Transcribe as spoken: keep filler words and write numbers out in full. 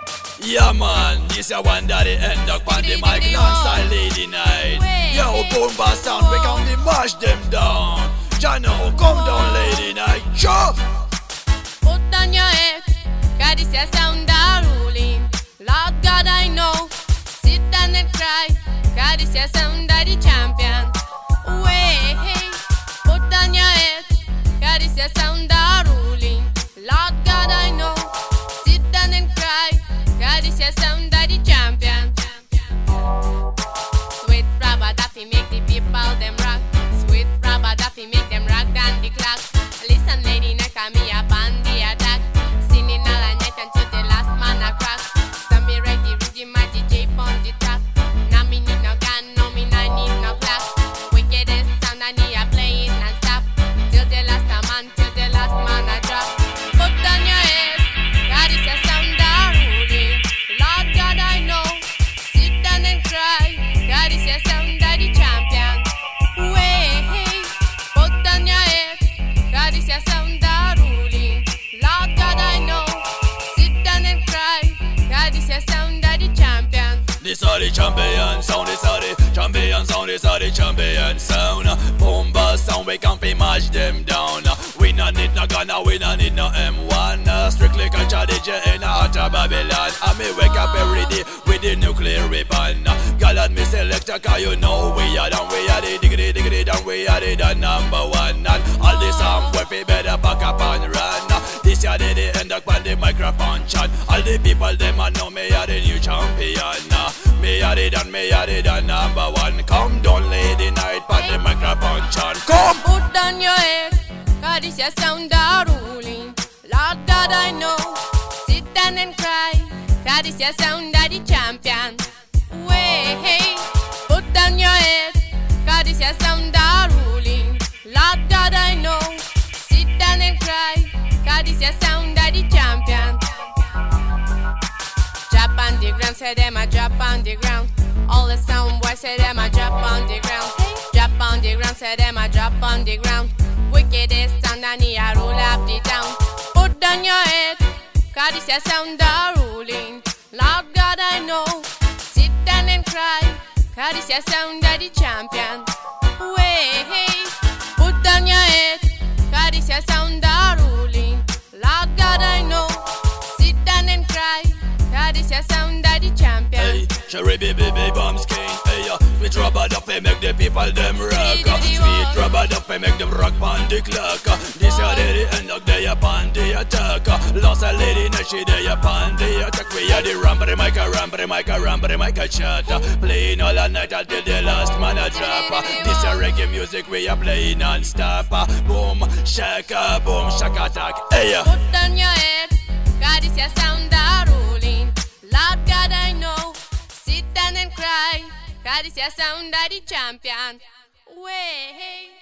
Yeah man, this a one that it end up on the mic alongside Lady Night. Yo, boom bass sound, we come to mash them down. Jano, come down Lady Night, sure. Put down your head, cause this a sound are ruling. Lord God I know, sit down and cry, cause this a sound are the champion. Way, hey, put down your head, cause this a sound are ruling. Lord God I know, sit down and cry, cause this a sound are the champion. Sweet rubber daffy make the people them rock. Sweet rubber daffy make them rock down the clock. Listen Lady Night, cause me up on the attack. Singing all the night until the last man a crack. So me ready with the magic J on the track. Now me need no gun, no me no need no clock. Wickedest sound I need a playing and stop. Till the last man, till the last man a drop. Put down your head, God is a sound a ruling. Lord God I know, sit down and cry. God is a sound a the champion. Way, hey, put down your head, God is a sound a ruling. Lord God I know, sit down and cry. God is a sound a the champion. This are the champion sound, this are the champion sound, this are the champion sound. Boom bass sound, we can fi mash them down. We no need no gun, we no need no M one. Strictly culture D J in a heart of Babylon. I me wake up every day with the nuclear weapon. God and me selector, cause you know we are done. We are the diggity diggity done, we are the, the number one. And all this time we fi better back up and run. This year they, they end up on the microphone chat. All the people them a know me are the new champion. Me are the done, me are the done number one. Come down Lady Night on the microphone chat. Come! Put down your head, cause this your sound are ruling. Lord God I know, sit down and cry, cause this your sound are the champion. Way, hey, put down your head, cause this your sound are ruling. Lord God I know, sit down and cry, cause this your sound are the champion. Drop on the ground, say them a drop on the ground. All the sound boys say them a drop on the ground. Drop on the ground, say them a drop on the ground. Wickedest sound and he a roll up the town. Put down your head, cause this a sound a ruling. Lord God I know, sit down and cry, cause this a sound a the champion. Way, hey, put down your head, cause this a sound a ruling. Lord God I know, sit down and cry, cause this a sound a the champion. Hey, Sherry baby baby bomb skin. Hey, uh, sweet rubber duffy make the people them rock. uh, Sweet rubber duffy make them rock pon the clock. uh, This year they the end up they upon the attack. uh, Lost a Lady Night, she they upon the attack. We are the ramble mic a ramble mic a ramble mic a chat. uh, Playing all the night until the last man a drop. uh, This a reggae music we are playing non-stop. uh, Boom shaka boom shaka attack. Hey, uh. Put down your head, cause this your sound a ruling. Lord God I know, sit down and cry, cause this your sound a the champion. Way, hey.